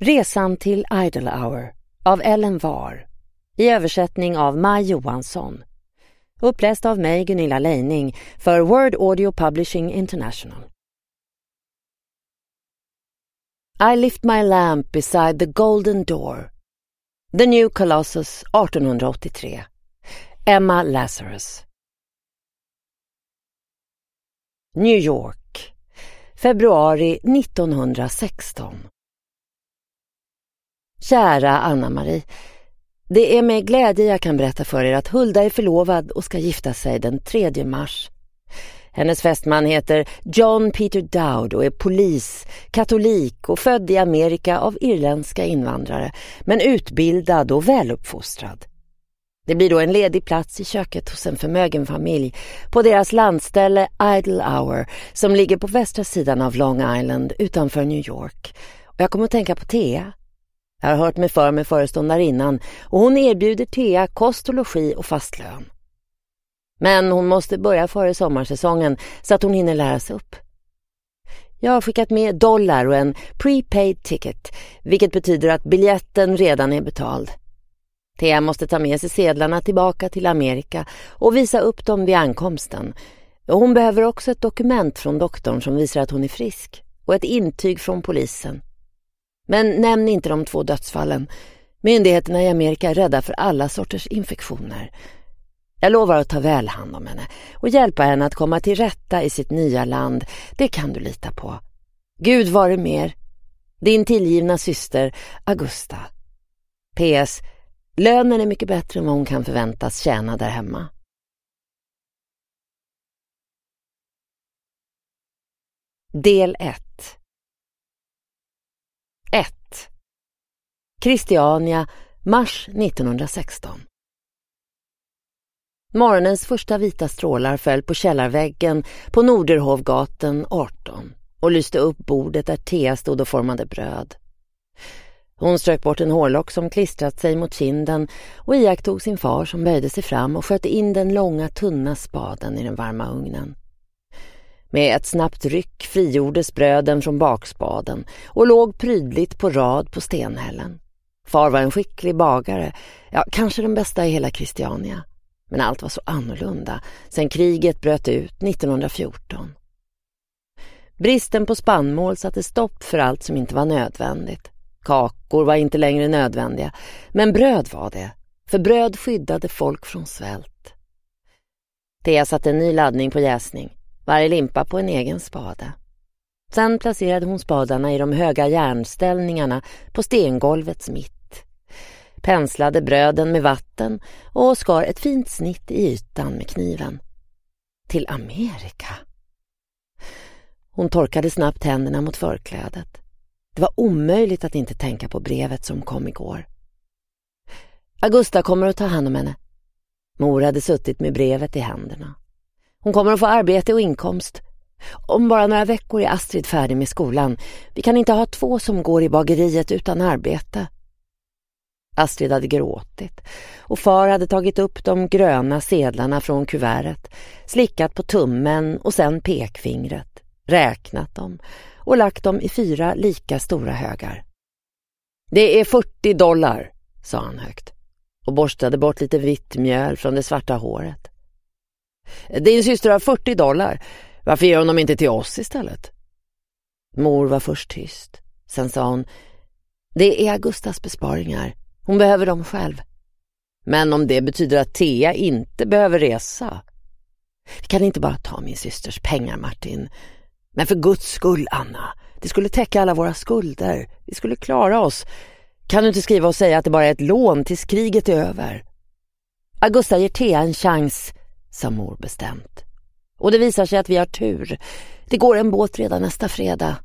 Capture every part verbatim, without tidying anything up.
Resan till Idle Hour av Ellen Var i översättning av Maj Johansson. Uppläst av mig, Gunilla Leining, för Word Audio Publishing International. I lift my lamp beside the golden door. The New Colossus, arton åttiotre. Emma Lazarus. New York, februari nittonhundrasexton. Kära Anna-Marie, det är med glädje jag kan berätta för er att Hulda är förlovad och ska gifta sig den tredje mars. Hennes fästman heter John Peter Dowd och är polis, katolik och född i Amerika av irländska invandrare, men utbildad och väluppfostrad. Det blir då en ledig plats i köket hos en förmögen familj på deras landställe Idle Hour som ligger på västra sidan av Long Island utanför New York. Och jag kommer att tänka på Thea. Jag har hört mig för med föreståndarinnan och hon erbjuder Thea kost och logi och fast lön. Men hon måste börja före sommarsäsongen så att hon hinner lära sig upp. Jag har skickat med dollar och en prepaid ticket, vilket betyder att biljetten redan är betald. Thea måste ta med sig sedlarna tillbaka till Amerika och visa upp dem vid ankomsten. Hon behöver också ett dokument från doktorn som visar att hon är frisk och ett intyg från polisen. Men nämn inte de två dödsfallen. Myndigheterna i Amerika är rädda för alla sorters infektioner. Jag lovar att ta väl hand om henne och hjälpa henne att komma till rätta i sitt nya land. Det kan du lita på. Gud vare mer. Din tillgivna syster Augusta. P S. Lönen är mycket bättre än vad hon kan förväntas tjäna där hemma. Del ett. ett. Christiania, mars nittonhundrasexton. Morgonens första vita strålar föll på källarväggen på Norderhovgatan arton och lyste upp bordet där Thea stod och formade bröd. Hon strök bort en hårlock som klistrat sig mot kinden och iakttog sin far som böjde sig fram och sköt in den långa tunna spaden i den varma ugnen. Med ett snabbt ryck frigjordes bröden från bakspaden och låg prydligt på rad på stenhällen. Far var en skicklig bagare, ja, kanske den bästa i hela Christiania. Men allt var så annorlunda sen kriget bröt ut nittonhundrafjorton. Bristen på spannmål satte stopp för allt som inte var nödvändigt. Kakor var inte längre nödvändiga, men bröd var det, för bröd skyddade folk från svält. Thea satte en ny laddning på jäsning, varje limpa på en egen spade. Sen placerade hon spadarna i de höga järnställningarna på stengolvets mitt. Penslade bröden med vatten och skar ett fint snitt i ytan med kniven. Till Amerika. Hon torkade snabbt händerna mot förklädet. Det var omöjligt att inte tänka på brevet som kom igår. Augusta kommer att ta hand om henne. Mor hade suttit med brevet i händerna. Hon kommer att få arbete och inkomst. Om bara några veckor är Astrid färdig med skolan. Vi kan inte ha två som går i bageriet utan arbete. Astrid hade gråtit och far hade tagit upp de gröna sedlarna från kuvertet, slickat på tummen och sen pekfingret, räknat dem och lagt dem i fyra lika stora högar. Det är fyrtio dollar, sa han högt och borstade bort lite vitt mjöl från det svarta håret. Din syster har fyrtio dollar. Varför ger hon dem inte till oss istället? Mor var först tyst. Sen sa hon, det är Augustas besparingar. Hon behöver dem själv. Men om det betyder att Thea inte behöver resa. Vi kan inte bara ta min systers pengar, Martin. Men för Guds skull, Anna. Det skulle täcka alla våra skulder. Vi skulle klara oss. Kan du inte skriva och säga att det bara är ett lån tills kriget är över? Augusta ger Thea en chans, sa mor bestämt. Och det visar sig att vi har tur. Det går en båt redan nästa fredag.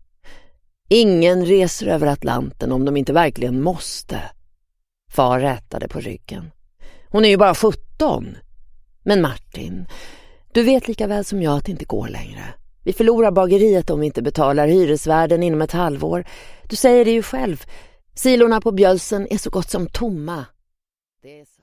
Ingen reser över Atlanten om de inte verkligen måste. Far rätade på ryggen. Hon är ju bara sjutton. Men Martin, du vet lika väl som jag att det inte går längre. Vi förlorar bageriet om vi inte betalar hyresvärden inom ett halvår. Du säger det ju själv. Silorna på Bjölsen är så gott som tomma. Det är så.